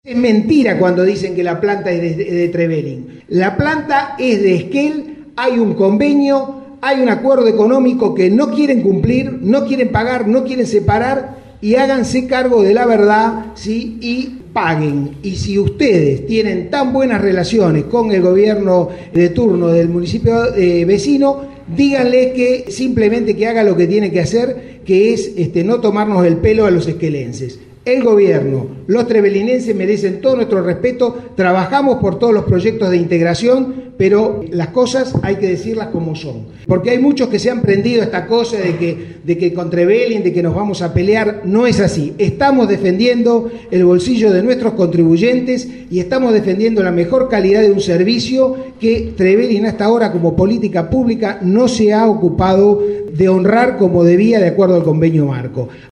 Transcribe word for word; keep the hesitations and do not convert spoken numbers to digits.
Es mentira cuando dicen que la planta es de, de Trevelin. La planta es de Esquel, hay un convenio, hay un acuerdo económico que no quieren cumplir, no quieren pagar, no quieren separar y háganse cargo de la verdad, ¿sí? Y paguen. Y si ustedes tienen tan buenas relaciones con el gobierno de turno del municipio eh, vecino, díganle que simplemente que haga lo que tiene que hacer, que es este, no tomarnos el pelo a los esquelenses. El gobierno, los trevelinenses merecen todo nuestro respeto, trabajamos por todos los proyectos de integración, pero las cosas hay que decirlas como son. Porque hay muchos que se han prendido esta cosa de que, de que con Trevelin, de que nos vamos a pelear, no es así. Estamos defendiendo el bolsillo de nuestros contribuyentes y estamos defendiendo la mejor calidad de un servicio que Trevelin hasta ahora como política pública no se ha ocupado de honrar como debía de acuerdo al convenio marco.